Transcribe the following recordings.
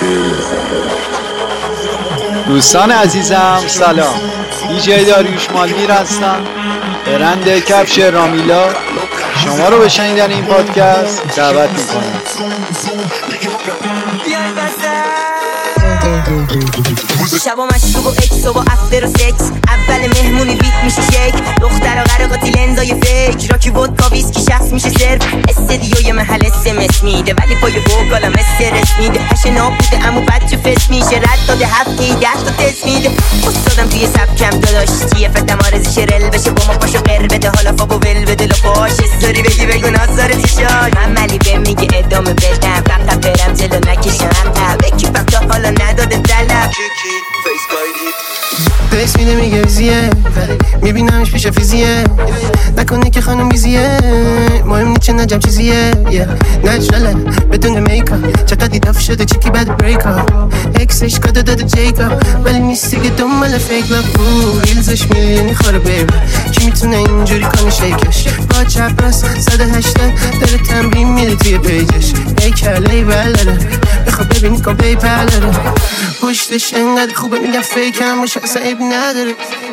دوستان عزیزم سلام، دی‌جی داریوش مالگیر هستم، برند کفش رامیلا. شما رو به شنیدن این پادکست دعوت میکنم. شبا مشروب و اکس و با افتر و سکس، اول مهمونی بیت میشه شیک، دختر و غرقاتی لنزای فیک، راکی ودکا ویسکی شخص میشه سرف، استدیوی محل اسمس میده ولی پای وکالم استرس میده، هشه نابوده امو بچه فس میشه، رد داده هفته 10 تا تست میده، استادم توی سبکم داداش چیه فتم آرزی شرل بشه با ما پاشو قر بده، حالا فابو ول بده لپاش استوری بگی بگو نازاره تیشاد، عملی به میگه ادامه بدم فقط برم جلو نکشم بکیفم تا حالا نداده طلب پیس میده میگه ویزیه، میبینمش پیش فیزیه، نکنی که خانم بیزیه، مهم نیست چه نجم چیزیه، نجرله بدون میکاپ، چقدر دف شده چکی بعد بریکاپ، اکسش کده داده جیکاپ، ولی نیست دیگه دنبال فیک لاف، ریلزش میلیونی خوره بیبه، کی میتونه اینجوری کنه شیکش، با چپ راست 180 داره تمرین میره توی پیجش، کله بلده بخواب ببینی که پیپر داره، پشتش انقدر خوبه میگم فیکم باشه اصلا عیبی نداره.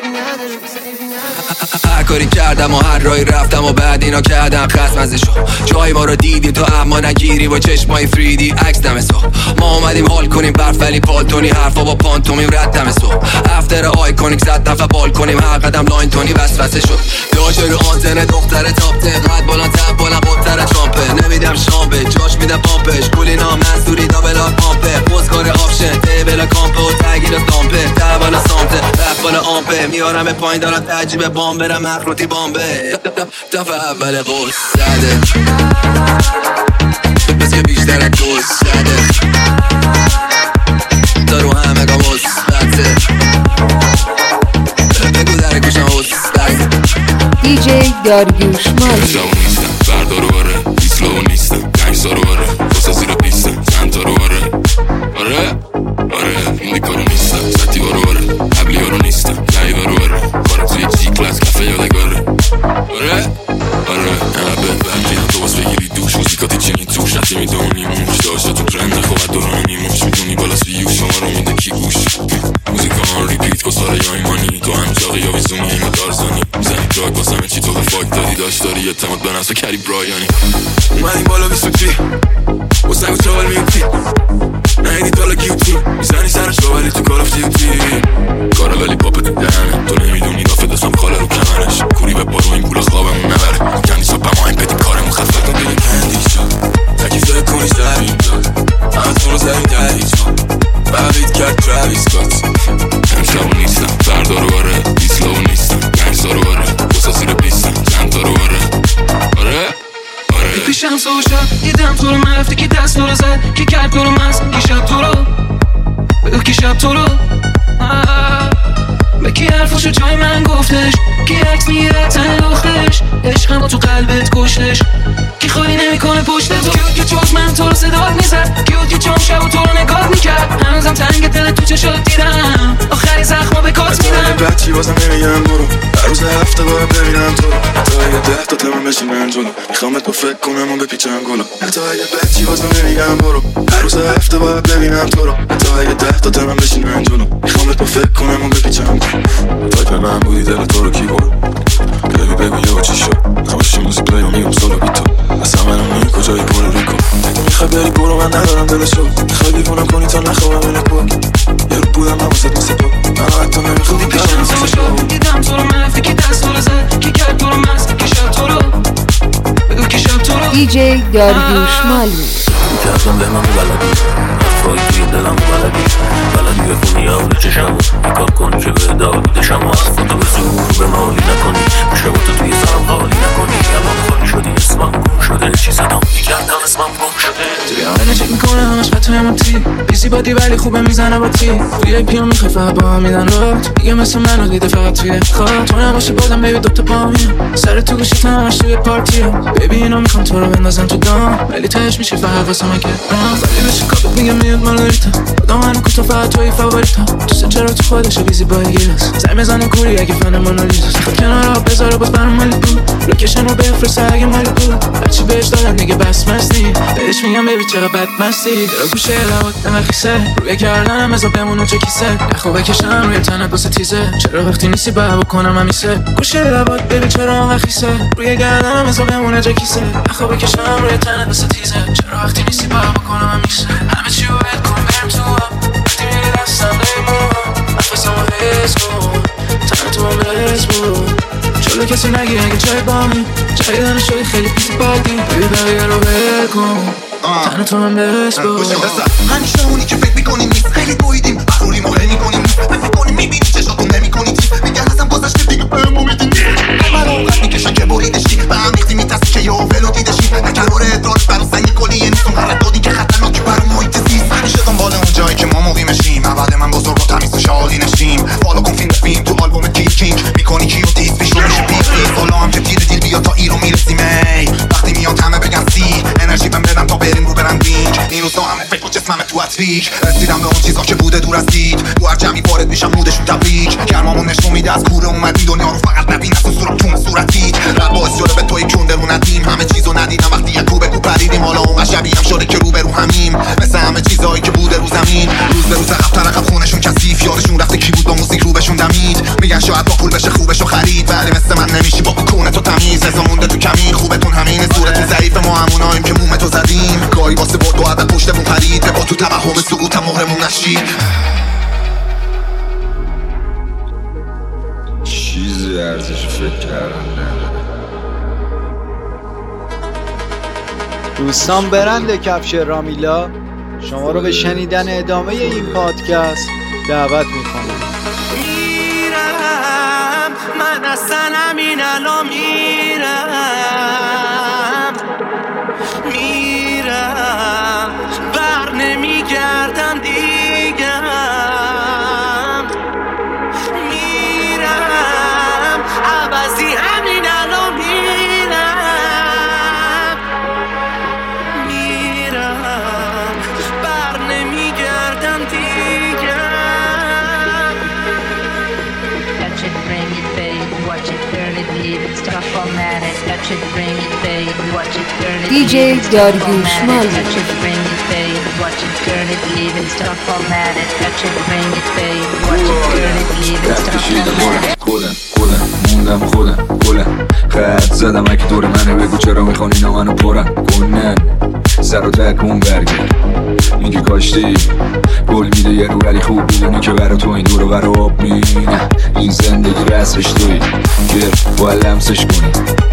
هر کاری کردم و هر راهی رفتم و بعد اینا کردم خسمزشو، جای ما رو دیدی تو اما نگیری با چشمای فریدی عکس دمسو، ما اومدیم حال کنیم برف ولی پالتونی حرفا با پانتومیم رد دمسو، افتر آیکونیک زد دفعه بال کنیم هر قدم لاین تونی وسوسه شد، داشه رو آنتنه دختر تاپ قد بالا تب بالا قطر چامپه، نمیدم شامپه جاش میدم پامپش کولینا منصوری دابلا پامپه، بزگار آفشن تیبلا کامپه و تگیر دامپه در بالا سامته رفت بالا آمپه، میارم به پایین دارم تجیب بام برم مخروطی بامبه، دفعه اول قوز زده بس که بیشتر از دوز زده دارو همه گام حسبته بگو در گوشم حسبته. دی‌جی داریوش مالگیر شاو نیستم بردارو باره ایسلاو نیستم گنگستارو باره واسه زیر پیستم سنتارو باره آره این کارو نیستم سطی بارو باره قبلی بارو نیستم لعی بارو باره بارم توی جی کلاس کفه یادگاره آره نقبه برگیرم تو باز بگیری دوش موزیکاتی چنین توش نتی میدونی موش داشته تو ترند نخواد دوران نیموش میدونی بالا سویو شما رو میده کی گوش موزیکا آن ریپیت کساره یا ایمانی تو هم جاقی یا ویزونی اینو دارزانی میزنی دراگ واسمه چی تو به فاک داری داشت داری اعتماد به نفس کری برایانی اومدیم بالا بیسوتی واسه و چاول میوتی نهیدی تالا کیوتی میزنی سرش رو ولی تو کار آف دیوتی کارا ولی پاپت دهنه تو نمیدونی دافت دستم خاله رو کمرش کوری به پارو این پولا خوابمون نبره کندی صبح با این بدیم کارمون خفت دیگه کندی شد تکیف کنی سر اینجا از تو رو زمین دهیجا بقید کرد تراویس کات امشب نیستم فردا رو باره ایسلاو نیستم گنگستا رو باره بسا زیر پیستم زنتا رو باره آره پیشم سوشا دیدم تو رو من رفته که دست تو رو زد که کرد تو رو مست که شب تو رو بگو که شب تو رو به کی حرفشو جای من گفتش کی عکس میگیره تن دختش عشقم با تو قلبت کشتش کی خواهی نمیکنه پشت تو که جز من تو رو صدات میزد که چون شب و تو رو نگاه میکرد هنوزم تنگ دل تو چشات دیدم آخری زخما به کات میدم بچی بازم نمیگم برو هر روز هفته باید ببینم تو رو حتی اگه 10 تا تمام بشینم جلو میخوام تو فکر کنم و بپیچم گلو حتی اگه بچی بازم نمیگم برو هر روز هفته باید ببینم تو رو حتی اگه 10 تا تمام بشینم جلو میخوام تو فکر کنم و بپیچم تایپ من بودی دل تو رو کی برو بگو یه چی شد نماشی موزیک پلی و میگم سولو بی تو اصلا منم نمی کجایی پورریکو میخوای بری برو من ندارم دلشو میخوای دیوونم کنی تا نخوابم این پاک یه رو بودم نوازت مثل تو من حتی نمیخوام پیشم سوشو دیدم تو رو من رفته که دست تو رو زد که کرد تو رو مست که شب تو رو بگو که شب تو رو دی‌جی داریوش مالگیر میکردم به من بلدی حرفایی توی دلم بلدی بخونی آوری چشمو نکار کن که به دار بودشم و حرفاتو به زور به مالی نکنی شباتو توی سرم خالی نکنی الان خالی شدی اسمم گم شده چی زدم میکردم اسمم گم شده توی آینه چک میکنه همش خطای من تی بیزی بادی ولی خوبه میزنه با تی توی پیام میخوای فقط با هم میدن رات دیگه مثل منو دیده فقط توی خواب تو نباشه بازم بیبی دوتا پامیم سر تو گوشی همش توی پارتی بیبی اینا میخوام تو رو بندازن تو دام ولی تهش میشه فقط واسه من که خالی بشه کابت میگم میاد مارگریتا خدا منو کن تو فقط توی فاوریتا دوست چرا تو خودش بیزی بایگیرس زنگ بزنه کوری اگه فن مونالیزاست خود کنار آب بذاره باز برام مالی بود لوکیشن رو بفرست اگه مالی بود هرچی بهش دادن دیگه بس مستی بهش میگم بیبی چقدر بد مستی درا گوشه لبات نمخیسه روی گردنم ازا بمونه چه کیسه نخو بکشم روی تنت واسه تیزه چرا وقتی نیستی باید بکنم همیشه گوشه لبات ببین چرا نخیسه روی گردنم ازا بمونه چه کیسه نخو بکشم روی تنت واسه تیزه چرا وقتی نیستی باید بکنم همیشه همه چی رو بهت کن برم تو وقتی میری دستم لیمون نفسمو حس کن تن تو هم بس بود جلو کسی نگی اگه جای بامی جای دانه شدی خیلی پیسی بادی ببی بقیه رو بل کن تن تو هم بس بود همیشه اونی که فکر میکنیم نیست خیلی بویدیم بخوری مهم میکنیم نیست فکر میکنیم میبینی چشاتون نمیکنی تیز میگه هستم گذشته دیگه بهم امیدی نیست من اونقدر میکشن که بریدشی به هم ریختی میترسی که یه ولو دیدشی قرار ادراک برا سنگ کلیه نیست اون غلط دادی که خطرناکی برا محیط زیست همیشه دنبال اون جایی که ما مقیمشیم بعد من بزرگ و تمیز و شالی نشیم فالو کن فیلم به فیلم تو آلبوم کینگ میکنی کیو تیز پیش رو میشه پیس حالا هم که تیر دیل بیا تا ایرو میرسیم وقتی میان همه بگن سی انرژی بهم بدم تا بریم رو برندینگ این روزا همه فکر و جسمم تو اتریک رسیدم به اون چیزا که بوده دور از دید تو هر جمعی وارد میشم مودشون تبریک گرمامون نشون میده از کوره اومدی دنیا رو فقط نبین از اون صورتی رب باعث شده به توی کون درو ندیم همه چیزو ندیدم وقتی یک رو به کو پریدیم حالا اون شبیه هم شده که رو به رو همیم مثل همه چیزایی که بوده رو زمین روز به روز عقب تر عقب خونشون کثیف یادشون رفته کی بود با موزیک رو بهشون دمید میگن شاید با پول بشه خوبشو خرید ولی مثل من نمیشی با کونه تو تمیز رضا مونده تو کمین خوبتون همینه صورتون ضعیف ما هموناییم که موم تو زدیم گاهی واسه برد و عدد پشتمون پرید با تو توهم سقوط مهرمون نشید چیزی ارزش فکر کردن دوستان برند کفش رامیلا شما رو به شنیدن ادامه این پادکست دعوت میکنم. میرم من اصلا همین الان میرم بر نمیگردم دیگه میرم عوضی همین الان میرم بر نمیگردم دیگه Touch it, bring it, babe. Watch it, turn it, leave it, stop, format it. Touch it, bring it, babe. Watch it, turn it, DJ داریوش مالی. Touch it, bring it, babe. Watch it, turn it, leave it, stop, format it. Touch it, bring it, babe. Watch it, turn it, leave it, stop, format it. خودم موندم خودم خط زدم اگه دور منه بگو چرا میخوان اینا منو پرن کنن سر و تکون برگرد میگه کاشتی گل میده یه رو ولی خوب میدونی که برا تو این دور و برا آب مینه این زندگی رسمش توی گر باید لمسش کنی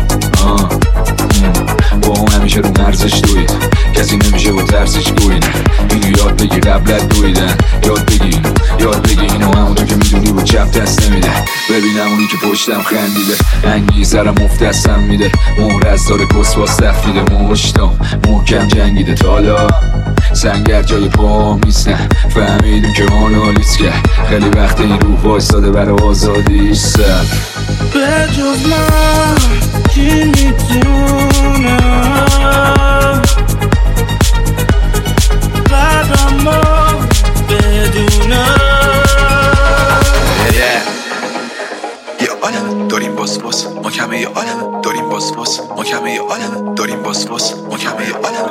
با اون همیشه رو مرزش دوید کسی نمیشه با ترسش گوید اینو یاد بگیر قبلت دویدن یاد بگی اینو همونطور که میدونی با چپ دست نمیده ببینم اونی که پشتم خندیده انگی سرم مفتستم میده مهر از داره کس باز تفریده مشتم محکم جنگیده تالا سنگر جای پام نیستن فهمیدیم که مانالیست که خیلی وقت این روح وایستاده برای آزادی سر به جز من کی میتونم قدم ما بدونم یه عالم داریم باس ما کمه یه عالم داریم باس ما کمه یه عالم داریم باس ما کمه یه عالم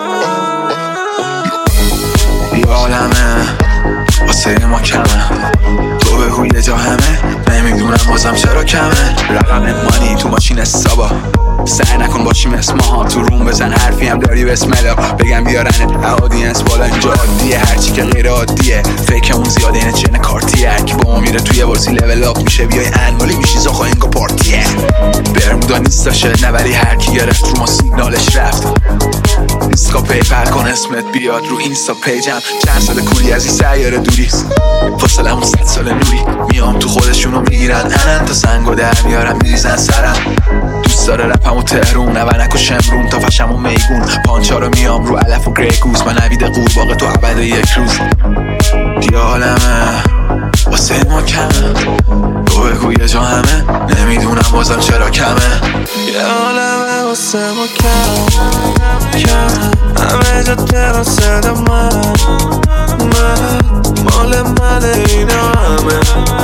یه عالمه واسه ما کمه تو بگو یه جا همه نمیدونم بازم چرا کمه رقم مانی تو ماشین حسابا سعی نکن باشیم اسم ها تو روم بزن حرفی هم داری بسم الله بگم بیارن اودینس بالا اینجا عادیه هرچی که غیر عادیه فکرمون زیاده اینه چنه کارتیه هرکی با ما میره توی بازی لول اپ میشه بیای انوالی میشی زاخا اینگا پارتیه برمودا نیست داشه نه ولی هرکی گرفت رو ما سیگنالش رفت اینستا پیپر کن اسمت بیاد رو اینستا پیجم چند سال کولی از این سیاره دوری فاصله همون 100 سال نوری میام تو خودشونو میگیرن انن تا سنگو در میارم میریزن سرم دوست داره رپم و تهرون نونک و شمرون تا فشم و میگون پانچا رو میام رو علف و گریگوز من نوید قورباغه تو عبد یک روز یه عالمه واسه ما کمه تو بگو یه جا همه نمیدونم بازم چرا کمه یه عالمه واسه ما کم همه جا تراسه من مال من اینا همه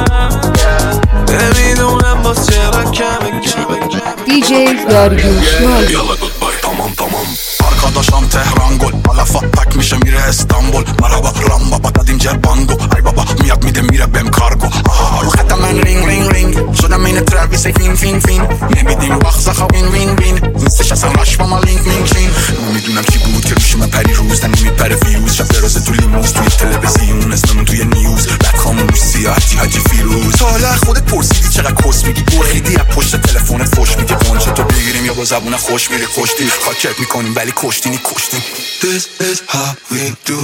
نمیدونم باز چرا کمه دیجی داریوش مالی. آرکاداشم تهران گل حالا فاک میشه میره استانبول مرحبا رامبا پاتاد اینجا بانگو ای بابا میاد میده میره بهم کارگو رو خطم من رینگ رینگ رینگ شدم این ترویس فین فین فین نمیدیم وقت زخوا وین وین وین نیستش اصلا راش با ما لینک لینک لین نمیدونم کی بود که روش من پری روز نمیپره فیوز شب دراز تو لیموز توی تلویزیون اسممون توی نیوز بعد خاموش سیاحتی حاجی فیروز حالا خودت پرسیدی چقدر کس میگی برخیدی از پشت تلفنت فوش میگه قنچه تو بگیریم یا با زبون خوش میره کشتی خاکت میکنیم ولی کشتینی کشتیم This is how we do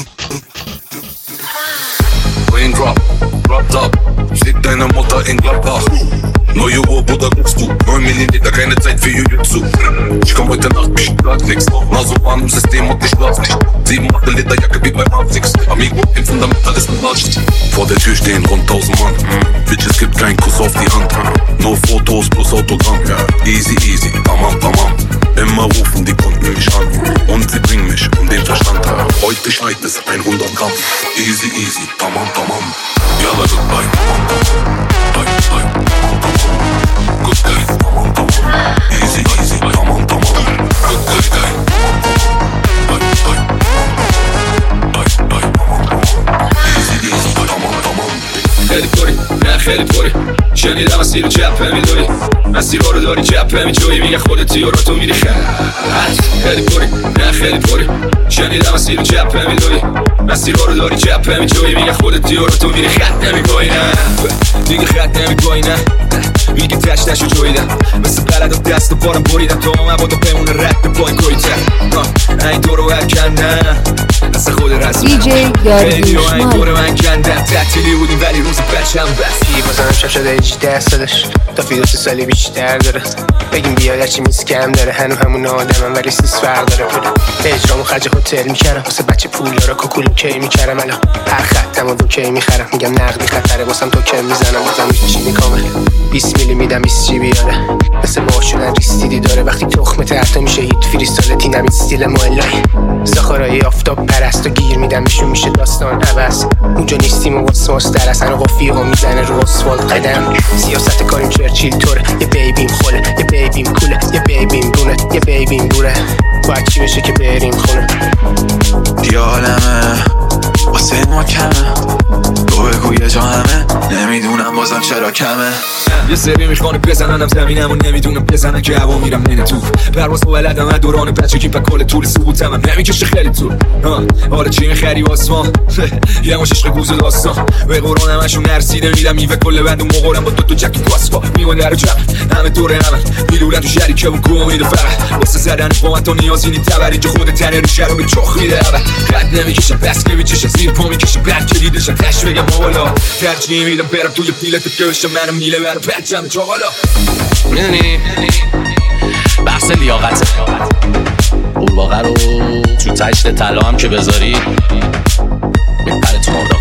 Raindrop, drop top Steht deine Mutter in Gladbach Neue Uhr, Bruder, guckst du 9 Millimeter, keine Zeit für Jiu-Jitsu Ich komm heute Nacht, ich grad nix Nasoban im System und ich schlaf nicht 7 Liter Jacke wie bei Matrix Amigo, im Fundamentalisten Marsch Vor der Tür stehen rund 1000 Mann Bitches gibt keinen Kuss auf die Hand Nur Fotos plus Autogramm Easy, easy, tamam, tamam Immer rufen die Kunden mich an Und sie bringen mich um den Verstand Heute schneit es 100 Gramm Easy, easy, tamam, tamam Yalla goodbye Bye, bye, good guy Easy, easy, tamam, tamam Good guy Bye, bye Bye, bye Easy, easy, tamam, tamam خیلی پری، نه خیلی پری شنیدم مسیر رو جبه میدوی مسیر رو داری جبه میجوی میگه خودتی و رو تو میری خیلی پری، نه خیلی پری شنیدم مسیر رو جبه میدوی مسیر رو داری جبه میجوی میگه خودتی و رو تو میری خط نمیگوی نه دیگه خط نمیگوی نه میگه تشتشو جویدم مثل بلد و دست و بارم بریدم تا مبادا بمونه رد پایین کویتر این دورو هرکندن مثل خود رسمه خیلی و این دور من کندن تعطیلی بودیم ولی روز بچم بستی بازنم شب شده 18 سالش تا فیدوس سالی بیشتر داره بگیم بیاد هرچی میز کم داره هنو همون آدمم ولی سیس فرق داره پوله اجرامو خرج هتل میکردم واسه بچه پولا رو کوکولو کی میکردم الان هر خطم رو کی میخرم میگم نقدی خطره واسم تو کم میزنم بازم چی میکامل 20 میلی میدم 20 جی بیاره مثل باشونن ریستیدی داره وقتی تخمه تحت میشه هیت فریستالتی نمید ستیل مولای زخارایی آفتاب پرست و گیر میدمشون میشه داستان عوض اونجا نیستیم و واسماس در اصلا قافیه ها میزنه رو اسفالت قدم سیاست کاریم چرچیل طوره یه بیبیم خوله یه بیبیم کوله یه بیبیم دونه یه بیبیم دوره باید چی بشه که بریم خونه یه عالمه واسه ما کمه تو بگو یه جا همه نمیدونم بازم چرا کمه یه سری میخوانه بزننم زمینم و نمیدونم بزنن که هوا میرم نینه تو پرواز و ولدم از دوران بچگی و کل طول سقوطم نمیکشه خیلی طول حالا چی میخری واسما یه مش عشق گوز داستان به قرآن همشون نرسیده میدم میوه کل بند و مغورم با تو جکی کاسپا میوان در جمع همه دوره همه میلولن تو شریکه و کومیده فقط واسه زدن با تو نیازی نی تبری جو خود تنه رو شرو به چخ میده خط نمیکشه بس که بیچشه زیر پا میکشه بعد که دیدشم تش بگم حالا ترجیح میدم برم توی پیلت که بشه منو میله برم بچم چاقالا میدونی بحث لیاقته قورباغه رو تو تشت طلا هم که بذاری میپره تو مرداب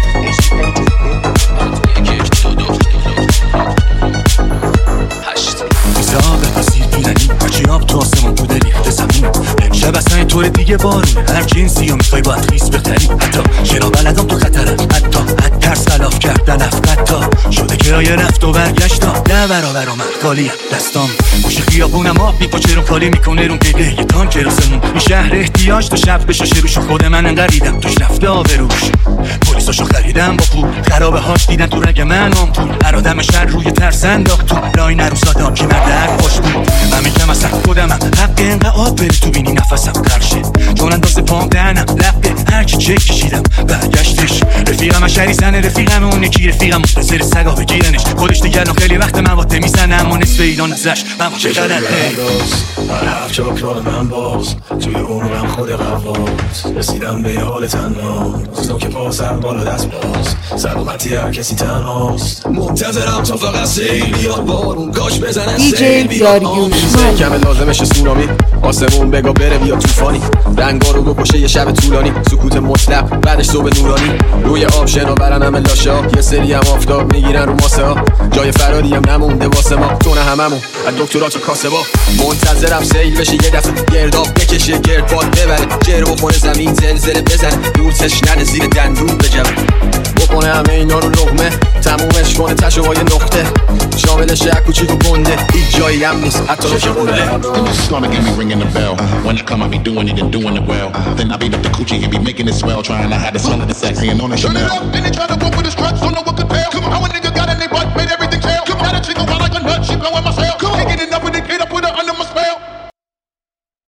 بپذیر بیرنی هرچی آب تو آسمان بوده ریخته زمین امشب اصلا اینطور دیگه بارونه هر جنسی یا میخوای باید خیس بخری حتی شنا بلدم تو خطرم حتی حد ترس خلاف کردن افقتا شده کرایه رفت و برگشتا ده برابر من خالیم دستام گوش خیابونم آب میپاچه رو خالی میکنه رون دیگه یه تانک راسمون این شهر احتیاج تا شب بشاشه روش خود من انقدر ریدم توش رفته آبروش پلیساشو خریدم با پول خرابه هاش دیدن تو رگ من آمپول هر آدم شهر روی ترس انداخت تو لای نروسادان که مرد خوش بود من میگم اصلا خودمم حق اینقدر آب بره تو بینی نفسم خرشه چون اندازه پام دهنم لقه هرکی چک کشیدم برگشتش رفیقم شری زنه رفیقم اون یکی رفیقم مستزر سگا بگیرنش خودش دیگر خیلی وقت مواد میزنم و نصف ایران ازش من چه غلطه هر هفت چاکران من باز توی عمرم خود قواز رسیدم به حال تنهاست تو که پاسم بالا دست باز سلامتی هر کسی تنهاست منتظرم تا فقط سیل بیاد بارون کاش بزنن سیل بیاد کمه لازمش سونامی آسمون بگا بره بیا توفانی رنگا رو بکشه یه شب طولانی سکوت مطلق بعدش صبح نورانی روی آب شنا برن همه لاشه ها یه سری هم آفتاب میگیرن رو ماسه ها جای فراری هم نمونده واسه ما تو نه هممون از دکترا تا کاسه با منتظرم سیل بشه یه دفعه گرداب بکشه گرد باد ببره جر بخونه زمین زلزله بزنه دوستش نده زیر دندون بجمه بکنه همه اینا رو لقمه تمومش کنه تشو با یه نقطه شامل شهر کوچیک و گنده هیچ جایی هم نیست حتی روش قله Slumber get me ringing the bell. When I come, I be doing it and doing it well. Then I beat up the coochie and be making it swell, trying to hide the smell of the sex and on the Chanel. And they try to walk with the struts, don't know what could pay.